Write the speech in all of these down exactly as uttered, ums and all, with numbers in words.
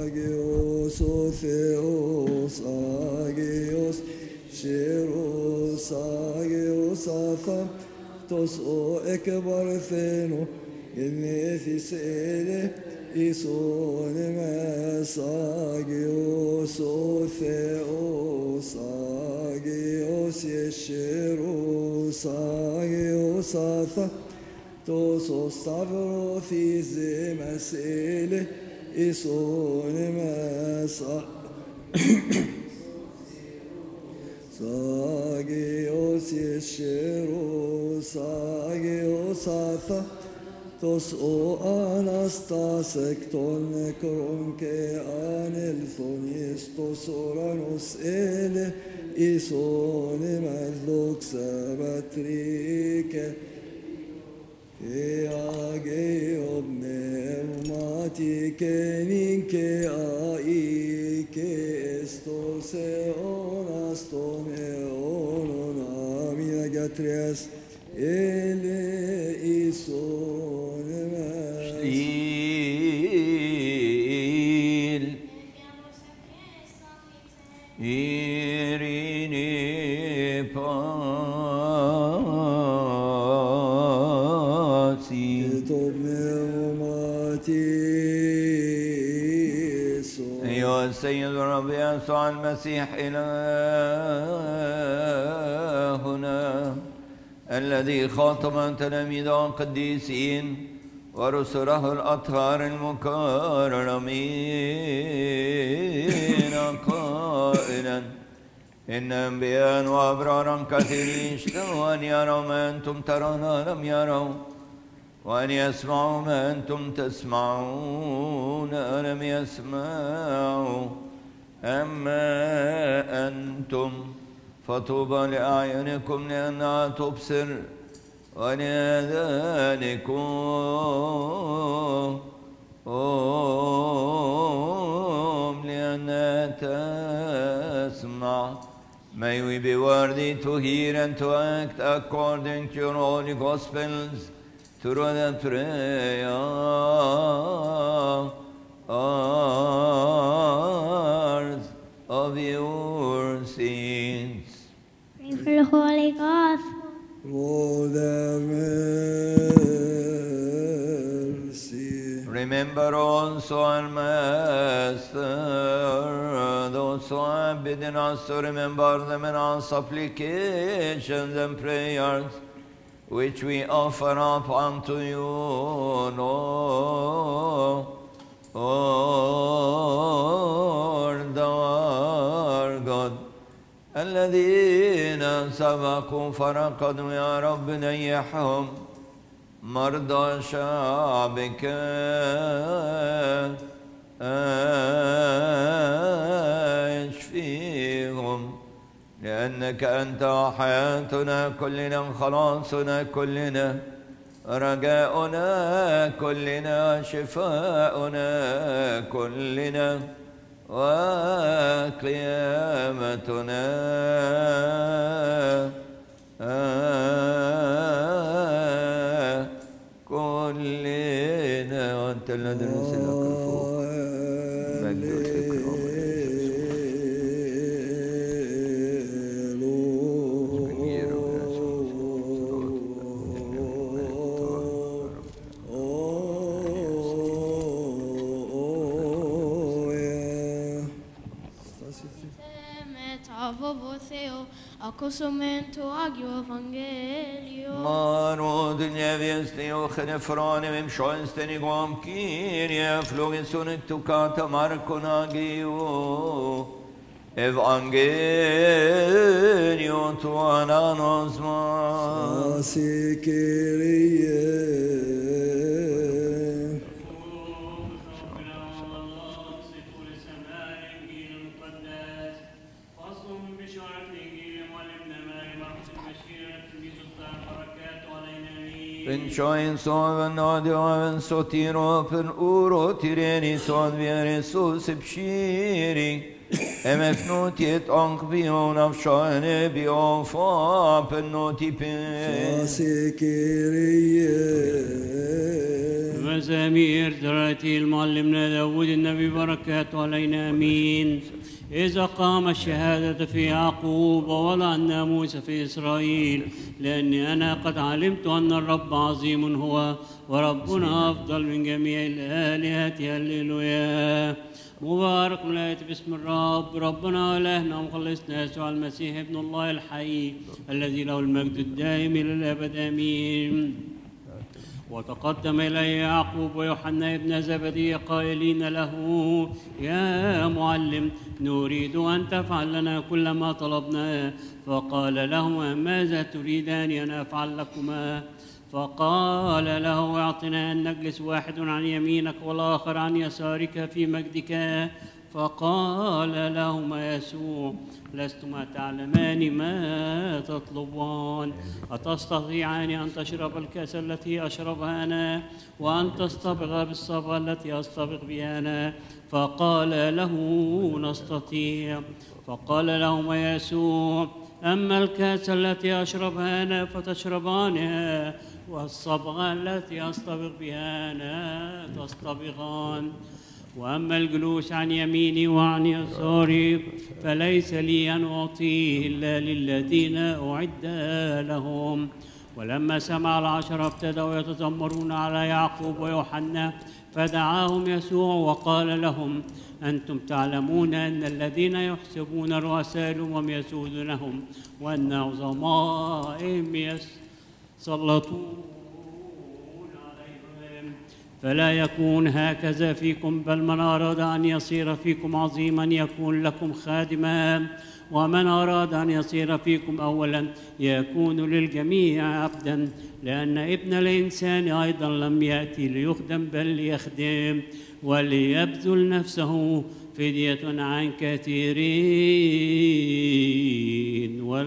Agios, Otheos, Agios, Sheros, Agios, Atha, Tos o Ekbartheno, Genethis Ele, Ison Mes, Agios, Otheos, Agios, Yesheros, Agios, Atha, Tos o Stavrothis Mesele, Ison Mes, Agios, Yesheros, Agios, Atha, Tos o Anastasek ton kronke anelthonis tos oranos ele ison medlok sabatrike ke ageob pneumatike ninke aike estos eonas ton eonon amina gatrias ele ison Il Irini Pasi أيها السيد الرب يسوع المسيح إلهنا الذي خاطب تلاميذه القديسين ورسله الأطهار المكرمين قائلا إن أنبياء وأبرارا كثيرين اشتهوا أن يروا ما أنتم ترون لم يروا وأن يسمعوا ما أنتم تسمعون لم يسمعوا أما أنتم فطوبى لأعينكم لأنها تبصر ولآذانكم لأنها تسمع. May we be worthy to hear and to act according to your holy gospels through the prayers of your saints. Pray for the Holy Gospel. Lord have mercy. Remember also our Master, those who have bidden us to remember them in our supplications and prayers, which we offer up unto you, Lord our God. الذين سبقوا فرقدوا يا رب نيحهم مرضى شعبك اشفيهم لأنك أنت حياتنا كلنا خلاصنا كلنا رجاؤنا كلنا شفاؤنا كلنا وقيامتنا كلنا وأنت الذي نرسلك الفوق مجد والإكرام Accosumento agio evangelio. Maro dunia viesti o chenefrone mem shoinsteni guam kiria flogensunik tukata marconagio evangelio tuananosma Asikirie in shoin soven odio sotiro per uro tireni son viere sus pshiri Emefnotiet anqbion afshane biofa penoti pen. مزامير تراتيل معلمنا داود النبي بركاته علينا امين. إذا قام الشهادة في يعقوب ووضع الناموس في إسرائيل، لأني أنا قد علمت أن الرب عظيم هو وربنا أفضل من جميع الآلهة. هللويا. مبارك لا باسم الرب ربنا إلهنا ومخلصنا يسوع المسيح ابن الله الحي الذي له المجد الدائم إلى الأبد آمين. وتقدم إليه يعقوب ويوحنا ابن زبدي قائلين له: يا معلم، نريد أن تفعل لنا كل ما طلبناه. فقال لهما: ماذا تريدان أن أفعل لكما؟ فقال له: اعطنا أن نجلس واحد عن يمينك والآخر عن يسارك في مجدك. فقال لهما يسوع: لستما تعلمان ما تطلبان. أتستطيعان أن تشرب الكأس التي أشربها أنا وأن تصطبغ بالصبغة التي أصطبغ بها أنا؟ فقال له: نستطيع. فقال لهما يسوع: أما الكأس التي أشربها أنا فتشربانها، والصبغة التي أصطبغ بها أنا تصطبغان. وأما الجلوس عن يميني وعن يساري فليس لي أن أعطيه إلا للذين أعد لهم. ولما سمع العشرة ابتدأوا يتذمرون على يعقوب ويوحنا، فدعاهم يسوع وقال لهم: أنتم تعلمون أن الذين يحسبون رؤساء الأمم يسودونهم، وأن عظمائهم يسلطون عليهم. فلا يكون هكذا فيكم، بل من أراد أن يصير فيكم عظيما يكون لكم خادما، ومن أراد أن يصير فيكم أولا يكون للجميع عبدا. لأن ابن الإنسان أيضا لم يأتي ليخدم بل ليخدم وليبذل نفسه فدية عن كثيرين. وال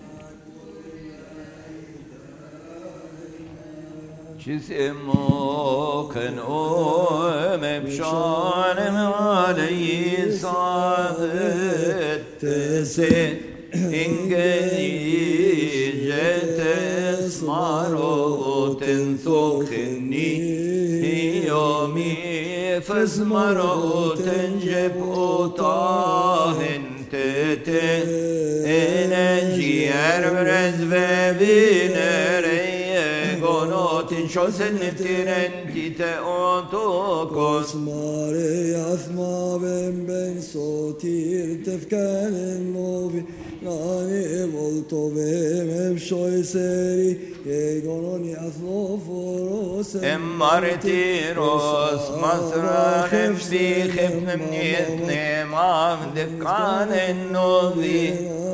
جسمو كان أم بشان علي صاغت تسد إنجلي جت اسمارو تنسوخني يومي فاسمارو تنجب أطاهن تتن إنجي أرمرز ببينري قنوت شوسن نفترن تيتا أوتوكوس ماري أثما بن بن صوتير تفكان النوبي ناني بولتو بهم بشوي سيري يقولوني أثلو فروس امارتيروس مصر خفسي خفن من يتني ما دفكان النوبي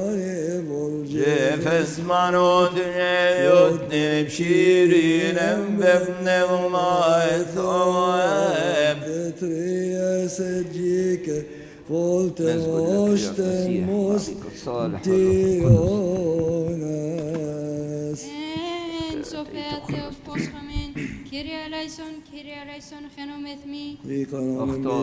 جفس منو دنيا يتني بشيرين بابن وما ثواب تتري سجيك فولت وشتن مستنتيونس En Sofia Theos Poschamen, Kyrie eleison, Kyrie eleison, Genomethmi.